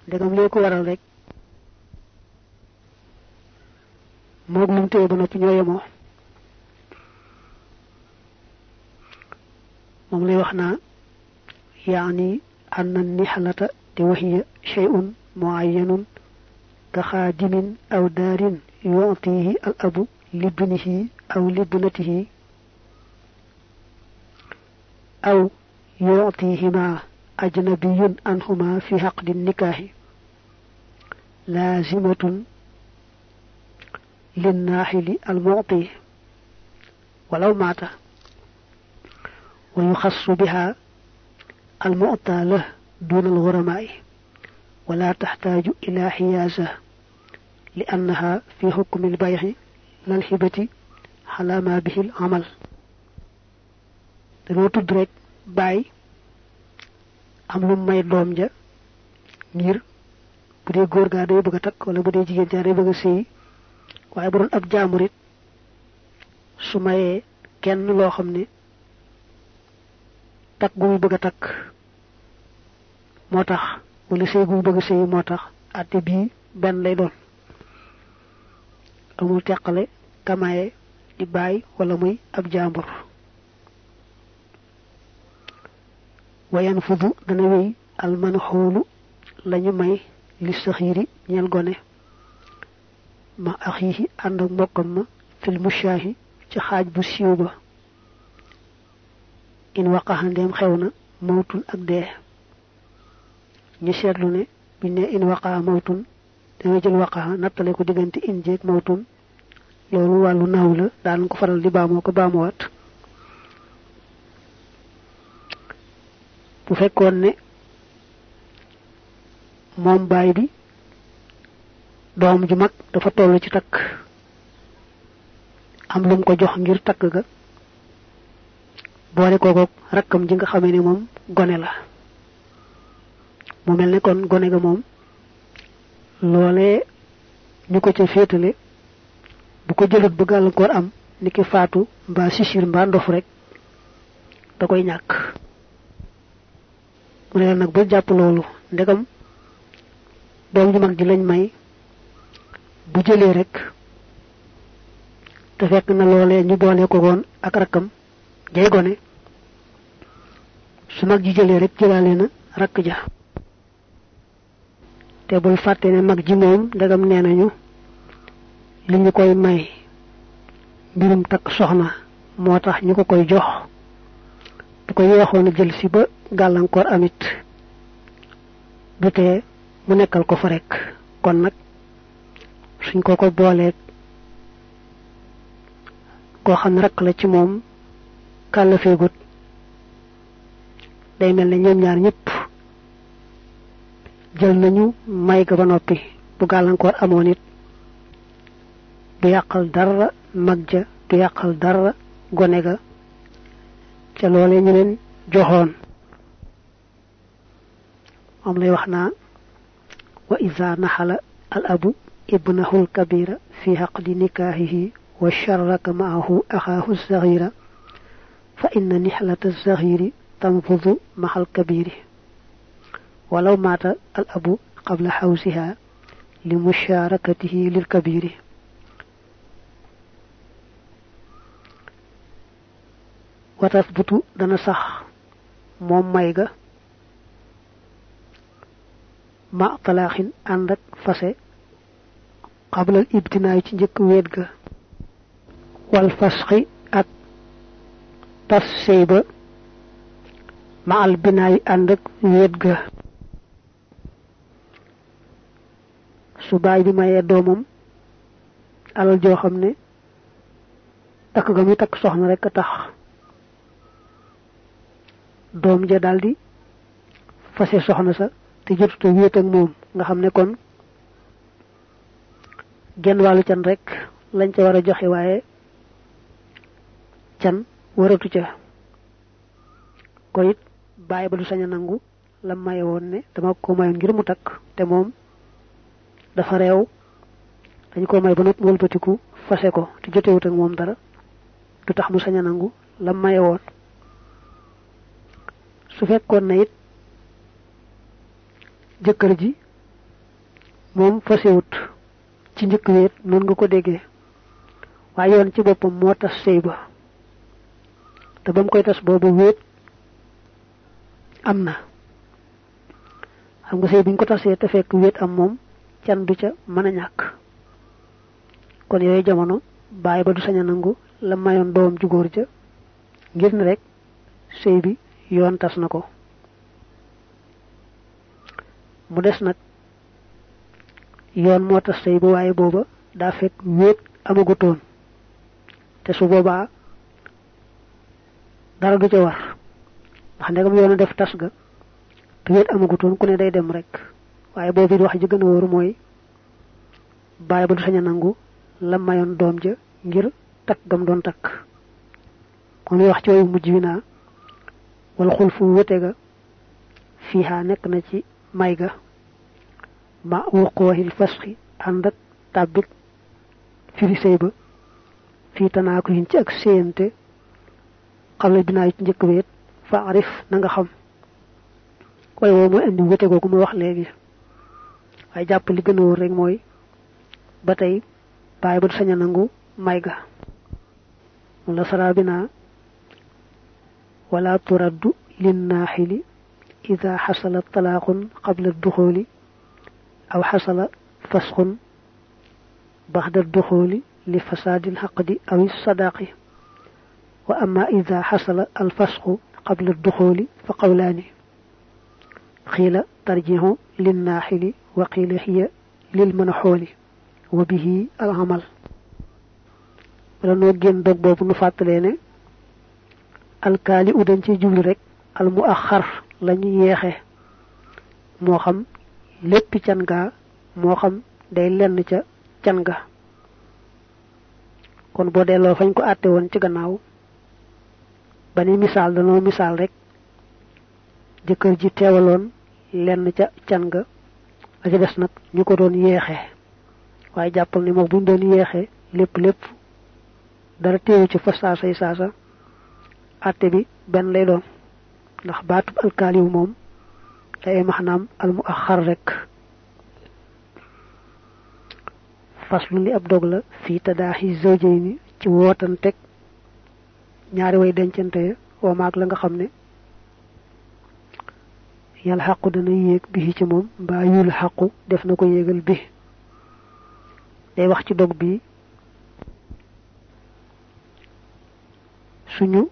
ndegam lee ko waral rek moog lu mu téye ba noppi ñoo yemoo moom lay wax naa yaani anna nihlata te wahiya shay'un mu'ayyanun ka xaadimin aw daarin yu'tihi al abu libnihi aw libnatihi aw yu'tihima ajnabiyun anhuma fi haqdi nikaahi laazimatun linnaaxili almu'ti walaw maata wa yuxassu biha المؤتى له دون الغرماء ولا تحتاج إلى حيازة لأنها في حكم البيع لا الهبة على ما به العمل dañoo tudd rek bàyyi am lu may doom ja ngir bu dee góor gaa day bëgg a takk wala bu dee jigéen jaa day bëgg a sëy waaye bu doon ab jaamurit su mayee kenn loo xam ne takk gu muy bëgg a takk moo tax wala sëy gu muy bëgg a sëy moo tax àtte bii benn lay doon amul teqale kamaye di bàyyi wala muy ab jaambur wayan fudu dana wéy almanxoolu lañu may li saxiiri ñel gone ma axiihi ànd ak mbokkam ma fil mushaahi ci xaaj bu siiw ba in waqaxandeem xew na mawtun ak dee ñu seetlu ne buñ ne in waqaxa mawtun danga jël waqaxa nattale ko diggante in jeeg mawtun loolu wàllu naaw la daan ko faral di baamoo ko baamuwaat bu fekkoon ne moom baay bi doom ju mag dafa toll ci takk am lu mu ko jox ngir takk ga boole kooku rakkam ji nga xamee ne moom gone la mu mel ne kon gone ga moom loolee ñu ko ca féetale bu ko jëlut ba gàllankoor am ni ki faatu mbaa sisir mbaa ndof rek da koy ñàkk mu ne nag ba jàpp loolu ndegam doom ju mag ji lañ may bu jëlee rek te fekk na loolee ñu boole ko woon ak rakkam jay gone su mag ji jëlee rek jëlaale na rakk ja te bul fàtte ne mag ji moom ndegam nee nañu li ñu koy may mbirum takk soxna moo tax ñu ko koy jox bu ko yeexoon a jël si ba gàllankoor amit du tee mu nekkal ko fa rek kon nag suñ ko ko booleeg koo xam ne rakk la ci moom kàllafeegut day mel ne ñoom ñaar ñëpp jël nañu may ga ba noppi bu gàllankoor amoon it du yàqal dara mag ja du yàqal dara gone ga ca loole ñu leen joxoon moom lay wax naa wa iza naxala al abu ibnahu al kabira fi haqdi nikaahihi wa sharraka maahu axaahu saxira fa inna nixlata saxiri tanfudu maxal kabiri walaw maata al abu qabla xawsiha li musharakatihi lil kabiri wa tasbutu dana sax moom may ga ma talaaxin ànd ak fase qablal ibtinaay ci njëkk weet ga wal fasxi ak tas sëy ba ma al binaay ànd ak weet ga su baay bi mayee doomam alal joo xam ne takk ga muy takk soxna rek a tax doom ja daldi fase soxna sa te jotuta wéet ak moom nga xam ne kon genn wàllu can rek lañ ca war a joxe waaye can waratu ca ko it bàyyi ba du sañ a nangu la maye woon ne dama ko mayoon ngir mu takk te moom dafa réew dañ ko may ba noppi wëlbatiku fase ko te jotewut ak moom dara du tax mu sañ a nangu la maye woon su fekkoon na it jëkkër ji moom fasewut ci njëkk wéet noonu nga ko déggee waaye yoon ci boppam moo tas sëy ba te ba mu koy tas boobu wéet am na xam nga sëy biñ ko tasee te fekk wéet am moom can du ca mën a ñàkk kon yooyu jamono bàyyi ba du sañ a nangu la mayoon doom ju góor ja ngir ne rek sëy bi yoon tas na ko mu des nag yoon moo tas sëy ba waaye booba daa fekk wéet amagutoon te su boobaa dara du ca war ndax ndegam yoon a def tas ga te wéet amagutoon ku ne day dem rek waaye boobu it wax ji gën a wóor mooy bàyyi ba du sañ a nangu la mayoon doom ja ngir takk gam doon takk moom wax ci wayu mujj wi naa wal xulfu wute ga fiiha nekk na ci may ga ma wuqooxil fasxi ànd ak tàbbik firi sëy ba fii tanaa ko yin ci ak séyante xamle binaa ci njëkk wéet fa arif na nga xam waaye woo mooy indi wute googu mu wax léegi waaye jàpp li gën a wóor rek mooy ba tey bàyyi ba du sañ a nangu may ga mu la saraa binaa wala turaddu linnaaxili ida xasala talaaqun qabla duxooli aw xasala fasxun baxda duxooli li fasaadil xaqdi aw sadaaqi wa amma ida xasala alfasxu qabla duxooli fa qawlaani xiila tarjixu linnaaxili wa qiila hiya lil manaxooli wa bihi alxamal wala noo génn dog boobu nu fàttalee ne alkaali u dañ ci jublu rek al mu axar lañu yeexe moo xam lépp can gaa moo xam day lenn ca can ga kon boo delloo fañ ko àtte woon ci gannaaw ba ni misaal danoo misaal rek jëkkër ji teewaloon lenn ca can ga la ca des nag ñu ko doon yeexe waaye jàppal ni moom buñ doon yeexe lépp dara teewu ci fa saasay saasa àtte bi benn lay doon ndax baatub alkaaliwu moom day maxnaam al mu axar rek faslu li ab dog la fii tadaaxi zawjayni ci wootanteg ñaari way dencante wa maag la nga xam ne yàlla xaqu dana yéeg bi ci moom mbaa yul xaqu def na ko yéegal bi day wax ci dog bi suñu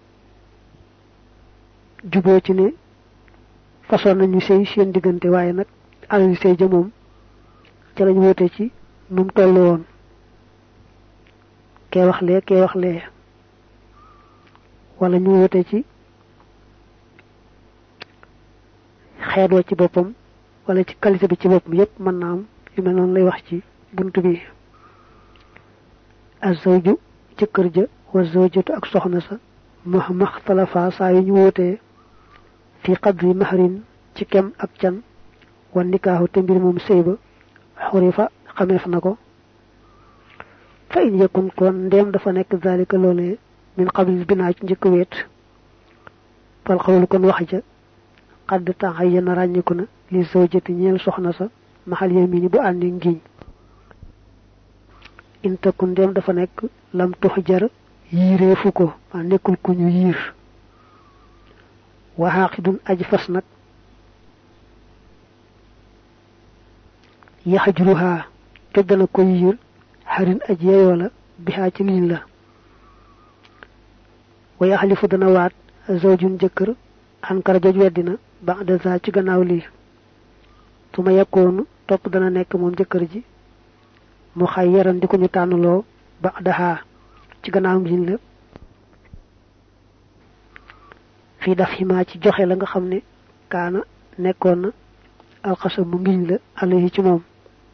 juboo ci ne façon nañu sëy seen diggante waaye nag alal sëy ja moom ca lañ woote ci nu mu toll woon kee wax lee wala ñu woote ci xeet wa ci boppam wala ci qualité bi ci boppam yépp mën naa am yu mel noonu lay wax ci buntu bi azawju jëkkër ja wa zawjatu ak soxna sa maxtalafa saa yu ñu wootee fi qadri mahrin ci kem ak can wa nikaahu te mbir moom sëy ba xurifa xameef na ko fa in yakun kon ndéem dafa nekk zalika loolee min qablil binaa ci njëkk weet fal xawlu kon wax ja xadd taxayyana ràññiku na li zawjati ñeel soxna sa maxal yamini bu àndi ngiñ in takun ndéem dafa nekk lam tux jar yiireefu ko ma nekkul ku ñu yiir waxaaqidun aji fas nag yaxajruhaa te dana ko yiir xarin aji yeyoo la bihaa ci liñ la wa yaxlifu dana waat zawjun jëkkër ankara joj weddina ba'da za ci gannaaw lii su ma yekkoonu topp dana nekk moom jëkkër ji mu xay yaran di ko ñu tànnloo ba'daha ci gannaaw ngiñ la fii daf ximaa ci joxe la nga xam ne kaana nekkoon na alxasa mu ngiñ la alayhi ci moom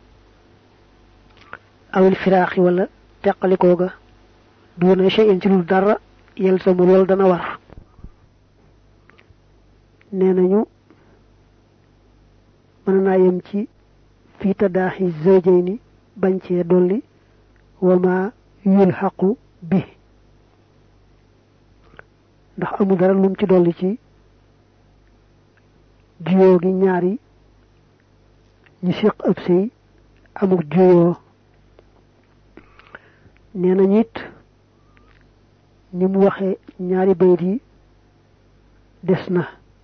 awil firaaxi wala teqalikoo ga doona shay'in ci lu dara yel samu lool dana war nee nañu mën naa yem ci fii tadaaxi zawjayni bañ cee dolli wama yulxaqu bi ndax amul dara lum ci dolli ci jiyoo gi ñaari ñu séq ab sëy amuk juyo neena nit ni mu waxe ñaari bayit yi desna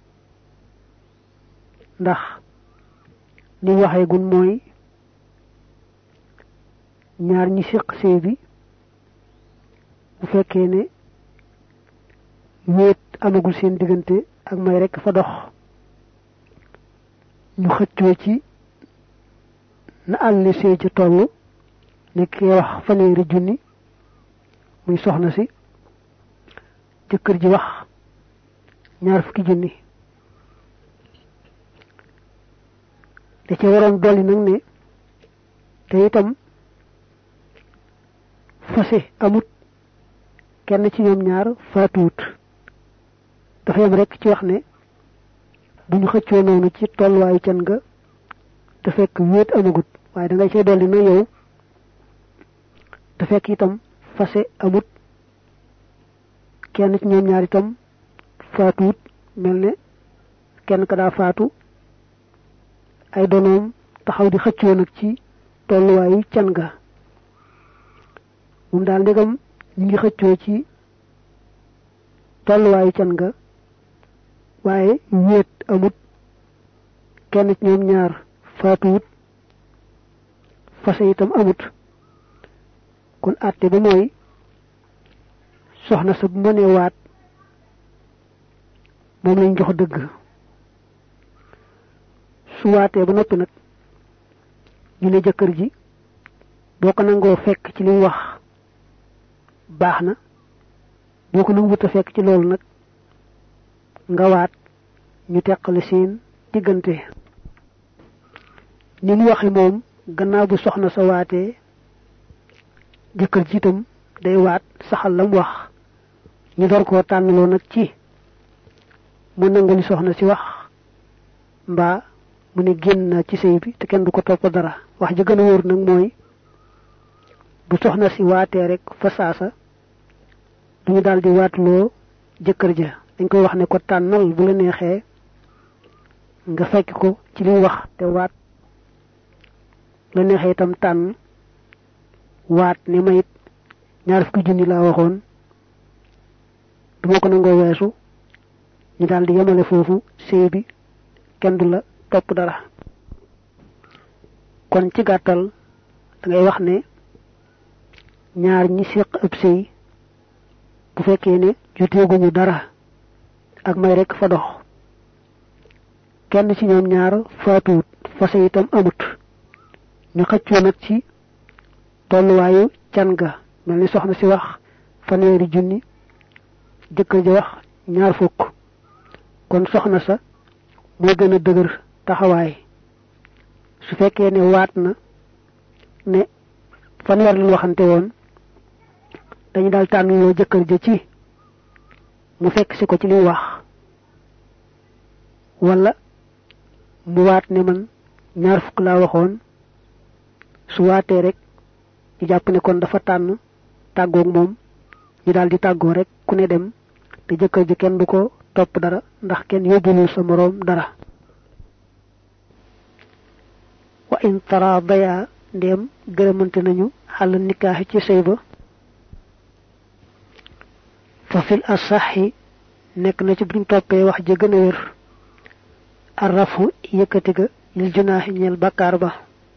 ndax ni waxe gun moy ñaar ñi séq sey bi bu fekkee ne wéet amagul seen diggante ak may rek fa dox ñu xëccoo ci na àlli sey ci tollu ni ki wax fanweeri junni muy soxna si jëkkër ji wax ñaar fukki junni da ci waroon dolli nag ne te itam fase amut kenn ci ñoom ñaar faatuut dafa yam rek ci wax ne buñu xëccoo noonu ci tolluwaayu can nga te fekk wéet amagut waaye da ngay cay dolli na yow te fekk itam fase amut kenn ci ñoom ñaar itam faatuut mel ne kenn ka daa faatu ay donoom taxaw di xëccoo nag ci tolluwaayu can nga mum daal ndegam ñi ngi xëccoo ci tolluwaayu can nga waaye wéet amut kenn ci ñoom ñaar faatuut fase itam amut kon àtte ba mooy soxna sa bu mënee waat moom lañ jox dëgg su waatee ba noppi nag ñu ne jëkkër ji boo ko nangoo fekk ci li wax baax na boo ko nanguwut a fekk ci loolu nag nga waat ñu teqale seen diggante ni mu waxe moom gannaaw bu soxna sa waatee jëkkër ji itam day waat saxal lam wax ñu door koo tànnaloo nag ci mu nangu li soxna si wax mbaa mu ne génn ci sëy bi te kenn du ko topp dara wax ji gën a wóor nag mooy bu soxna si waatee rek fa saasa duñu daal di waatloo jëkkër ja dañ koy wax ne ko tànnal bu la neexee nga fekk ko ci li wax te waat la neexee itam tànn waat ne mayit ñaar fukki junni laa waxoon duma ko nangoo weesu ñu daal di yemale foofu sëy bi kenn du la topp dara kon ci gàttal da ngay wax ne ñaar ñi séq ab sëy bu fekkee ne joteeguñu dara ak may rek fa dox kenn ci ñoom ñaar faatuut fase itam amut ñu xëccoo nag ci tolluwaayu can ga mel ni soxna si wax fanweeri junni jëkkër ji wax ñaar fukk kon soxna sa moo gën a dëgër taxawaay su fekkee ne waat na ne fanweer lañ waxante woon dañu daal tànnloo jëkkër ja ci mu fekk si ko ci li wax wala mu waat ne man ñaar fukk laa waxoon su waatee rek ñu jàpp ne kon dafa tànn tàggoog moom ñu daal di tàggoo rek ku ne dem te jëkkër ji kenn du ko topp dara ndax kenn yóbbulul sa moroom dara wa in taradaya ndem gërëmante nañu xàll nikaaxi ci sëy ba fa fil asaxi nekk na ci buñ toppee wax ja gën a wér arrafu yëkkati ga lil junaaxi ñeel bàkkaar ba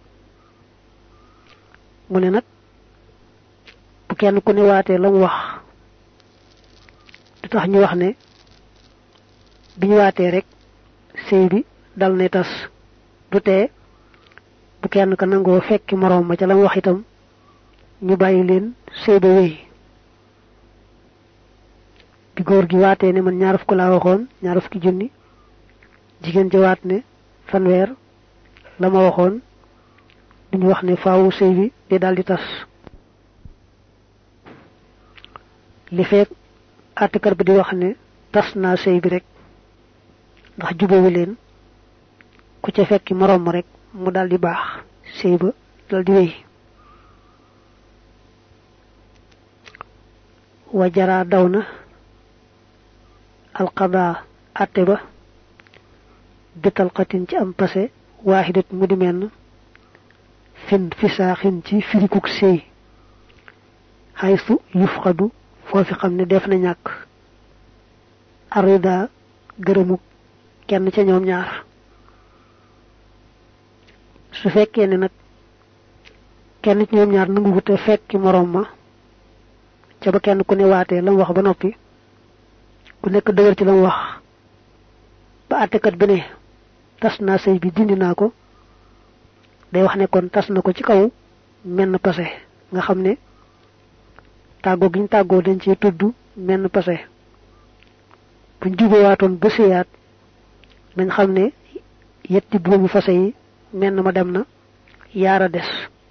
mu ne nag bu kenn ku ne waatee la mu wax du tax ñu wax ne biñu waatee rek sëy bi dal ne tas du tee bu kenn ka nangoo fekki moroom ma ca la mu wax itam ñu bàyyi leen sëy ba wéy bi góor gi waatee ne man ñaar fukk laa waxoon ñaar fukki junni jigéen ja waat ne fanweer la ma waxoon duñu wax ne faawu sëy bi di daal di tas li fekk àttekat bi di wax ne tas naa sëy bi rek ndax jubóowu leen ku ca fekki moroom ma rek mu daal di baax sëy ba dal di wéy wa jaraa daw na alqada atte ba bitalqatin ci am passé waaxidat mu di menn itlaqin fisaaxin ci firikuk sey haythu yufqadu foofi xam ne def na ñàkk arida gërëmu kenn ca ñoom ñaar su fekkee ne nag kenn ci ñoom ñaar nangu te fekki morom ma ca ba kenn ku ne waatee lam wax ba noppi ku nekk dëgër ci lam wax ba àttekat bi ne tas naa sëy bi dindi naa ko day wax ne kon tas na ko ci kaw menn pase nga xam ne tàggoo giñ tàggoo dañ ci tudd menn pase buñ jubawaatoon ba séyaat dañ xam ne yetti buumi fase yi menn ma dem na yaara des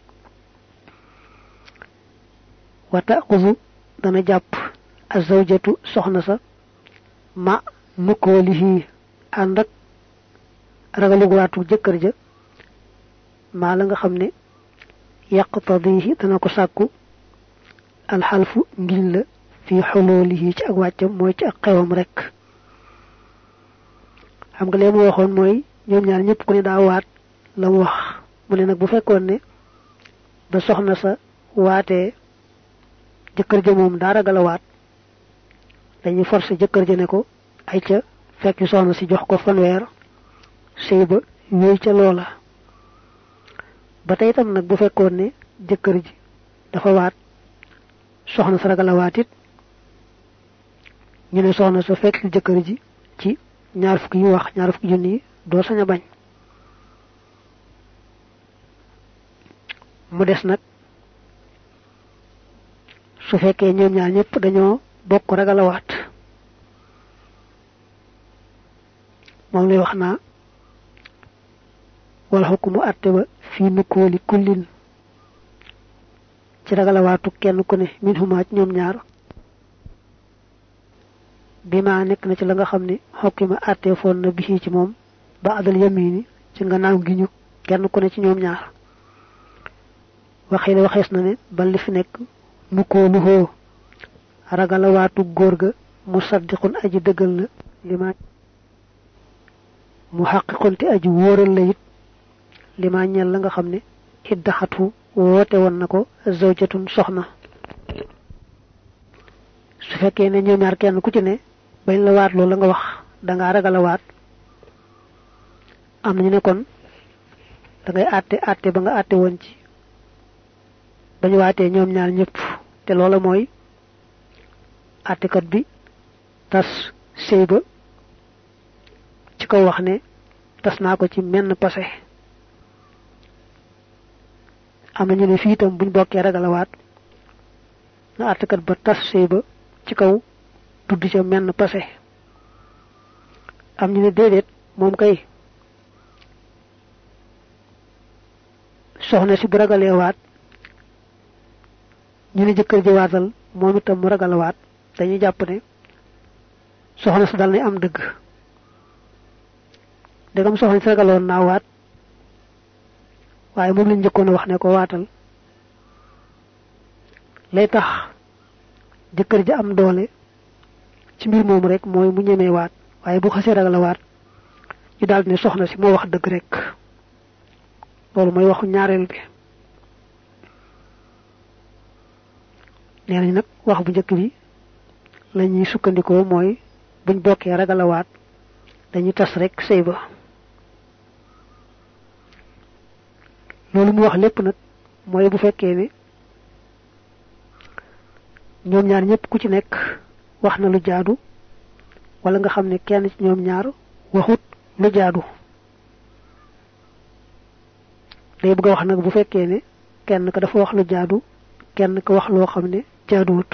wata xuzu dana jàpp azawjatu soxna sa ma nukoolihi ànd ak ragalugu waatu jëkkër ja maa la nga xam ne yaqtadihi dana ko sàkku alxalfu ngiñ la fi xoloolihi ci ak wàccam mooy ci ak xewam rek xam nga lee mu waxoon mooy ñoom ñaar ñëpp ku ne daa waat la mu wax mu ne nag bu fekkoon ne ba soxna sa waatee jëkkër ja moom daa ragal a waat dañuy forcé jëkkër ja ne ko ay ca fekk soxna si jox ko fanweer sëy ba wéy ca loola ba tey tam nag bu fekkoon ne jëkkër ji dafa waat soxna sa ragal a waat it ñu ne soxna sa fekk jëkkër ji ci ñaar fukki yi wax ñaar fukki junni yi doo sañ a bañ mu des nag su fekkee ñoom ñaar ñëpp dañoo bokk ragal a waat moom lay wax naa wal hukmu atte ba fii nukooli kullin ci ragal a waatu kenn ku ne min huma ci ñoom ñaar bi ma nekk na ci la nga xam ne xokki ma atte foon na bi ci moom ba adal yamini ci nga naaw gi ñu kenn ku ne ci ñoom ñaar waxee la waxees na ne ba li fi nekk nukooluhoo ragal a waatu góor ga musaddiqun aji dëggal la li ma mu xaqiqun te aji wóoral la it li ma ñel la nga xam ne iddaxatu woote woon na ko zawjatun soxna su fekkee ne ñoom ñaar kenn ku ci ne bañ la waat loolu la nga wax dangaa ragal a waat am nañu ne kon da ngay àtte ba nga àtte woon ci bañ waatee ñoom ñaar ñëpp te loola mooy àttekat bi tas sëy ba ci kaw wax ne tas naa ko ci menn pase am nañu ne fii itam buñ bokkee ragal a waat na àttekat ba tas sëy ba ci kaw tudd ca menn pase am ñu ne déedéet moom kay soxna si bu ragalee waat ñu ne jëkkër ji waatal moom itam mu ragal a waat dañuy jàpp ne soxna si dal ne am dëgg dëggam soxna si ragaloon naa waat waaye moom lañ njëkkoon a wax ne ko waatal lay tax jëkkër ji am doole ci mbir moom rek mooy mu ñemee waat waaye bu xasee ragal a waat ñu daal ne soxna si moo wax dëgg rek loolu mooy waxu ñaareel bi nee nañ nag wax bu njëkk bi la ñuy sukkandikoo mooy buñ bokkee ragal a waat dañuy tas rek sëy ba loolu mu wax lépp nag mooy bu fekkee ne ñoom ñaar ñëpp ku ci nekk wax na lu jaadu wala nga xam ne kenn ci ñoom ñaar waxut lu jaadu day bëgg a wax nag bu fekkee ne kenn ka dafa wax lu jaadu kenn ka wax loo xam ne jaaduwut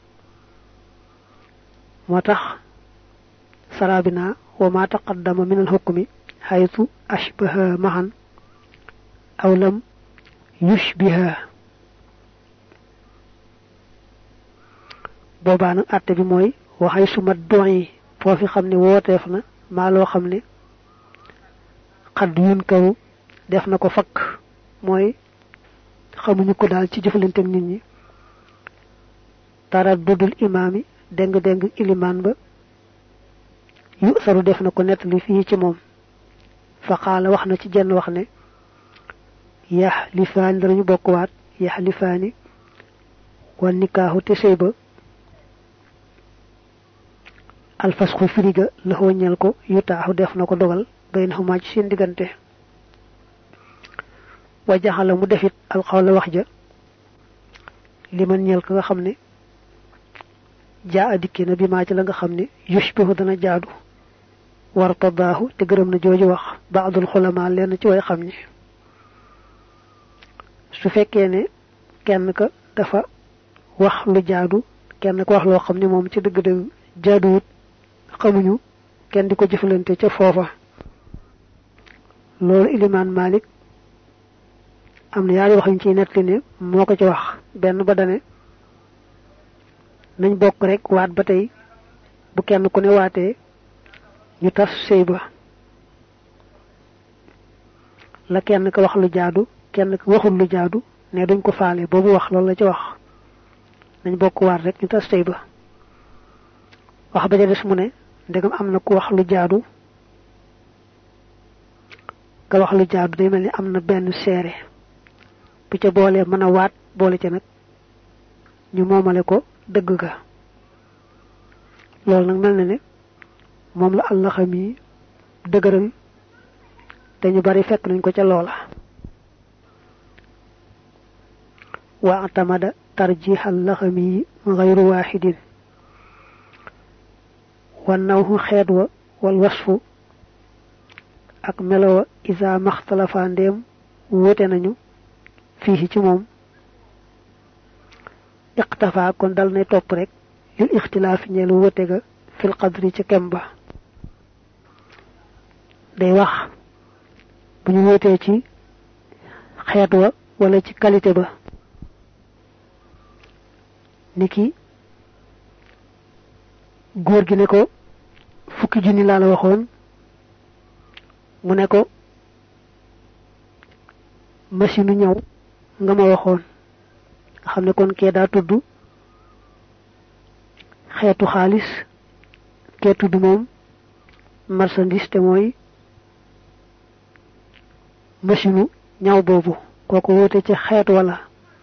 moo tax sarabina wa ma taqaddama min al hukmi haythu ashbaha mahan aw lam yushbiha boobaa nag àtte bi mooy waxay suma doon yi foofi xam ne wooteef na maa loo xam ne xadd yun kaw def na ko fakk mooy xamuñu ko daal ci jëfalante ak nit ñi tara dudul imaami deng ilimaan ba yu saru def na ko nettali fii ci moom fa xaala wax na ci jenn wax ne yaxlifaan dañu bokk waat yaxlifaani wa nikaahu te sëy ba alfasxu firiga la ñel ko yu taaxu def na ko dogal baynahuma ci seen diggante wa jaxala mu defit alxawla wax ja liman ñel ka nga xam ne jaa dikki na bi maa ci la nga xam ne yushbihu dana jaadu war tadaahu te gërëm na jooju wax baadul xulama lenn ci way xam ñi su fekkee ne kenn ka dafa wax lu jaadu kenn ko wax loo xam ne moom ci dëgg-dëgg jaaduwut xamuñu kenn di ko jëfalante ca foofa loolu ilimaan Malik am na yaari wax ñu ciy nettali ne moo ko ci wax benn ba dane nañ bokk rek waat ba tey bu kenn ku ne waatee ñu tas sëy ba la kenn ka wax lu jaadu kenn ka waxul lu jaadu ne duñ ko faale boobu wax loolu la ci wax nañ bokk waat rek ñu tas sëy ba wax ba ja des mu ne ndegam am na ku wax lu jaadu ka wax lu jaadu day mel ni am na benn seere bu ca boolee mën a waat boole ca nag ñu moomale ko dëgg ga loolu nag mel na ne moom la Allah xam yi dëgëral te ñu bari fekk nañ ko ca loola wa atamada tarjih al-laxami ghayru wahidin wa nawhu xeet wa wal wasfu ak melowa isa maxtalafa ndéem wute nañu fii ci moom iqtafa kon dal nay topp rek yu ixtilaaf ñeelu wute ga fil qadri ci kemba day wax bu ñu wutee ci xeet wa wala ci qualité ba niki góor gi ne ko fukki junni laa la waxoon mu ne ko machine ñëw nga ma waxoon nga xam ne kon kee daa tudd xeetu xaalis kee tudd moom marchandise te mooy machine ñaw boobu kooku wóote ci xeet wala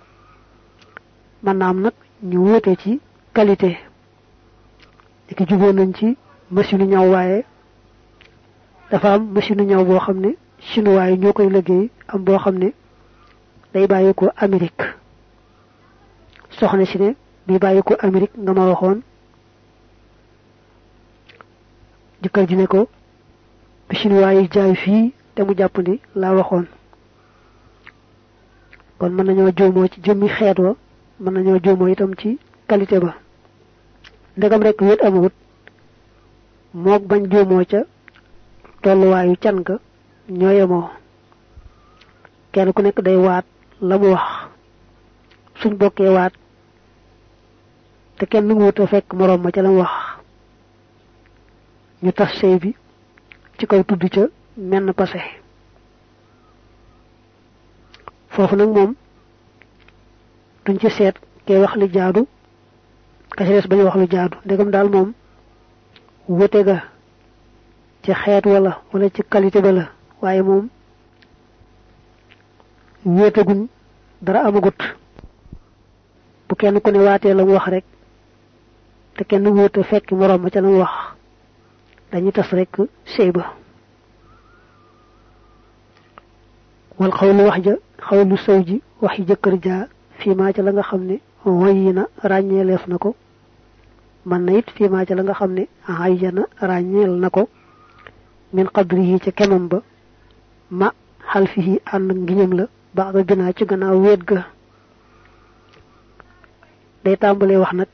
man naam nag ñu wóote ci qualité ki juboon nañ ci machine ñaw waaye dafa am machine ñaw boo xam ne chinois yi ñoo koy liggéey am boo xam ne day bàyyi ko Amérique soxna si ne bi bàyyi ko Amérique nga ma waxoon jëkkër ji ne ko bi chinois yi jaay fii te mu jàppandi laa waxoon kon mën nañoo joomoo ci jëmmi xeet wa mën nañoo joomoo itam ci qualité ba ndegam rek wét amut mook bañ joomoo ca tolluwaayu can ga ñoo yemoo kenn ku nekk day waat la mu wax suñ bokkee waat te kenn nu wut a fekk moroom ma ca la mu wax ñu tas sëy bi ci kaw tudd ca menn passé foofu nag moom duñ ci seet kee wax li jaadu ka ci des bañ wax lu jaadu ndegam daal moom wute ga ci xeet wala ci qualité ba la waaye moom wéetaguñ dara amagut bu kenn ku ne waatee la mu wax rek te kenn wóote fekk moroom ma ca la mu wax dañuy tas rek sëy ba wal xawlu wax ja xawlu sëw ji waxi jëkkër jaa fii maa ca la nga xam ne woyi na ràññeeleef na ko man na it fii maa ca la nga xam ne ayana ràññeel na ko min qadrihi ca kemam ba ma xalfihi ànd ngiñam la baax ga binaa ci gannaaw wéet ga day tàmbalee wax nag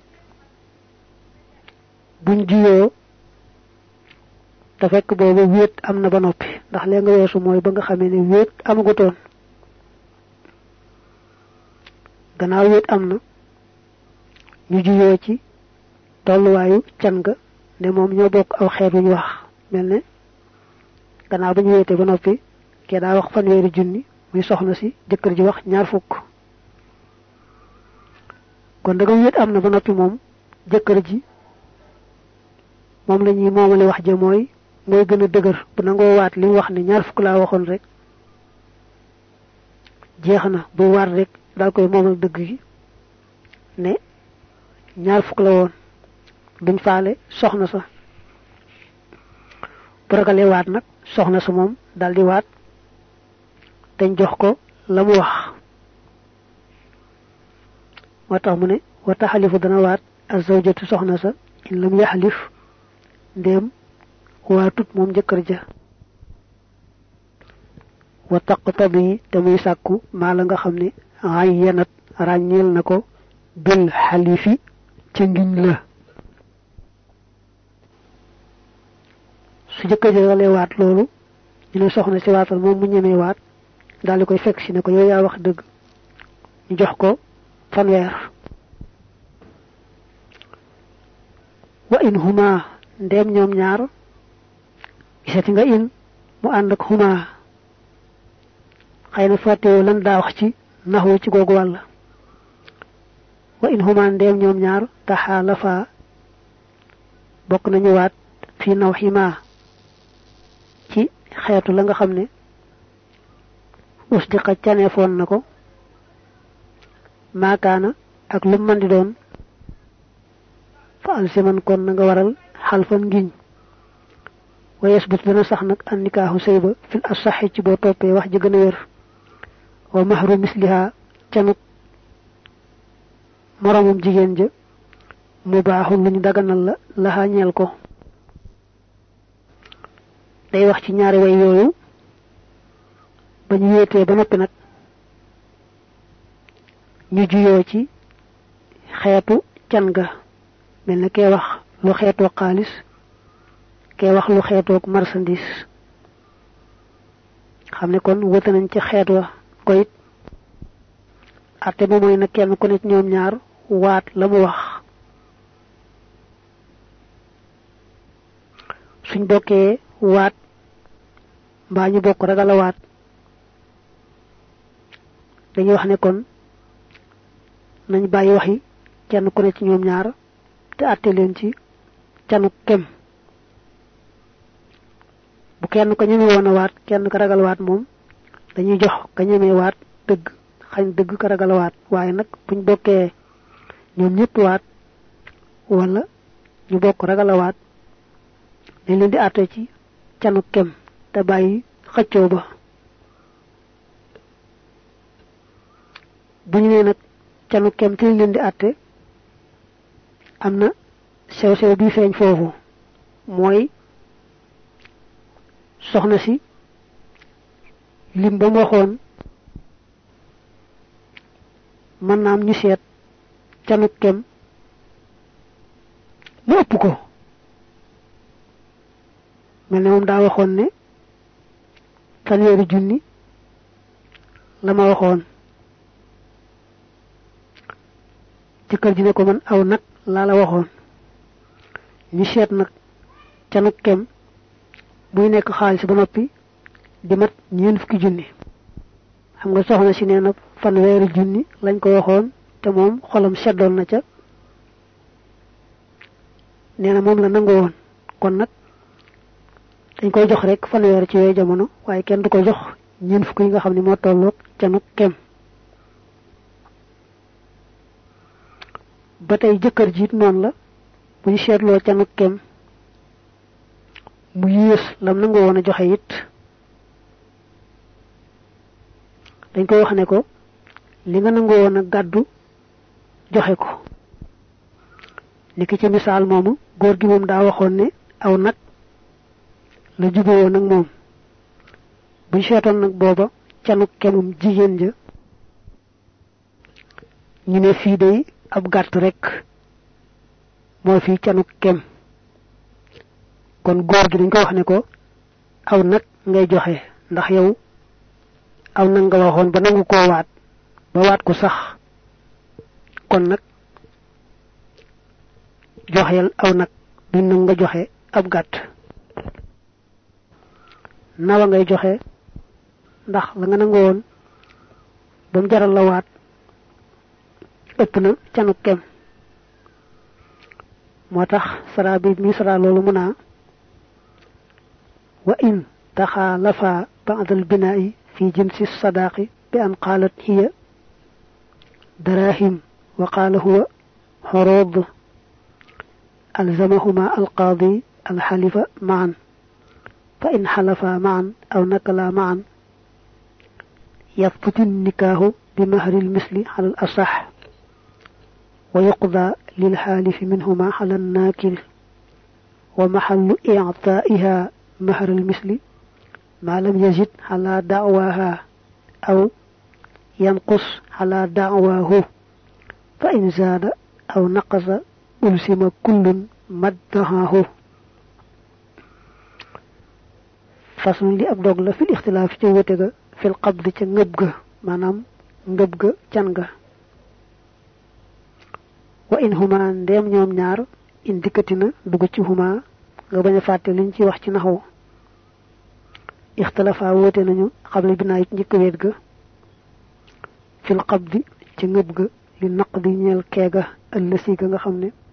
buñ juyoo te fekk boobu wéet am na ba noppi ndax lee nga weesu mooy ba nga xamee ne wéet amagutoon gannaaw wéet am na ñu juyoo ci tolluwaayu can ga ne moom ñoo bokk aw xeet wu ñu wax mel ne gannaaw ba ñu wéete ba noppi kee daa wax fanweeri junni muy soxna si jëkkër ji wax 20 fukk kon da nga wéet am na ba noppi moom jëkkër ji moom la ñuy moomale wax ja mooy gën a dëgër bu nangoo waat li mu wax ne 20 fukk laa waxoon rek jeexna bu war rek dal koy momal deug gi ne ñaar fuk la won duñ faale soxna sa bu ragalee waat nag soxna sa moom daldi waat dañ jox ko la mu wax moo tax mu ne wa taxalifu dana waat azawjatu soxna sa in lam yaxlif ndéem waatut moom jëkkër ja wa taqtabi te muy sàkku maa la nga xam ne ay yenat ràññeel na ko bil xalifi ca ngiñ la su jëkkër ja ragalee waat loolu ñu ne soxna si waatal moom mu ñemee waat daal di koy fekk si ne ko yow yaa wax dëgg ñu jox ko fanweer wa in huma ndem ñoom ñaar gisati nga in mu ànd ak huma xëy na fàttewoo lan daa wax ci naxu ci googu wàll wa in huma ndem ñoom ñaar taxaalafa bokk nañu waat fi naw xima ci xeetu la nga xam ne usdiqa caneefoon na ko maakaana ak lu mën di doon fa alsiman kon na nga waral xalfan ngiñ wa yasbut dana sax nag an nikaahu sëy ba fil asaxi ci boo toppee wax ji gën a wér wa mahru misliha canuk moromum jigéen ja mu baaxul luñu daganal la laxaa ñeel ko day wax ci ñaari way yooyu ba ñu wéetee ba noppi nag ñu juyoo ci xeetu can ga mel na kee wax lu xeetoo xaalis kee wax lu xeetoog marchandise xam ne kon wëte nañ ci xeet wa koyit arte ba mooy nag kenn ku ne ci ñoom ñaar waat la mu wax suñ bokkee waat mbaa ñu bokk ragal a waat dañuy wax ne kon nañ bàyyi waxi kenn ku ne ci ñoom ñaar te àtte leen ci canu kem bu kenn ko ñeme woon a waat kenn ko ragal waat moom dañuy jox ka ñeme waat dëgg xañ dëgg ka ragal waat waaye nag buñ bokkee ñoom ñëpp waat wala ñu bokk ragal waat dañ leen di àtte ci canu kem te bàyyi xëccoo ba bu ñu nee nag canu kem te leen di àtte am na sew sew bi feeñ foofu mooy soxna si lim ba mu waxoon mën naam ñu seet canu kem mu ëpp ko mel ne moom daa waxoon ne fanweeri junni la ma waxoon jëkkër ji ne ko man aw nag laa la waxoon ñu seet nag canu kem buy nekk xaalis ba noppi di mat ñeen fukki junni xam nga soxna si nee na fanweeri junni lañ ko waxoon te moom xolam seddoon na ca nee na moom la nangoo woon kon nag dañ koy jox rek fanweer ci yooyu jamono waaye kenn du ko jox ñeen fukk yi nga xam ne moo tolloog canu kem ba tey jëkkër jiit noonu la bu ñu seetloo canu kem mu yées lam nangoo woon a joxe it dañ koy wax ne ko li nga nangoo woon a gàddu joxe ko niki ci misaal moomu góor gi moom daa waxoon ne aw nag la juboo nag moom buñ seetoon nag booba canu kemum jigéen ja ñu ne fii day ab gàtt rek moo fii canu kem kon góor gi dañ ko wax ne ko aw nag ngay joxe ndax yow aw nag nga waxoon ba nangu koo waat ba waat ko sax kon nag joxeel aw nag du nag nga joxe ab gàtt nawa ngay joxe ndax la nga nangu woon ba mu jaral la waat ëpp na canu kem moo tax sara bi mi sara loolu mu naa wa in taxaalafa ba'dal binaa'i fi jinsi sadaqi بأن قالت هي دراهم وقال هو حروض ألزمهما القاضي الحلف معا، فإن حلفا معا أو نكلا معا يثبت النكاه بمهر المثل على الأصح، ويقضى للحالف منهما على الناكل، ومحل إعطائها مهر المثل ما لم يزد على دعواها أو ينقص على دعواه، فإن زاد أو نقص ألزم كل مدعاه. فصل لي أبدوغ في الاختلاف تيوتغ في القبض تنغبغ manam ngeubga canga wa in huma ndem ñom ñaar indikatina dugu ci huma nga baña faté liñ ci wax ci naxu ikhtalafa wote nañu xabla bina yi ñëk wét ga fil qabdi ci ngeubga li naqdi ñel kega ëllësi ga nga xamne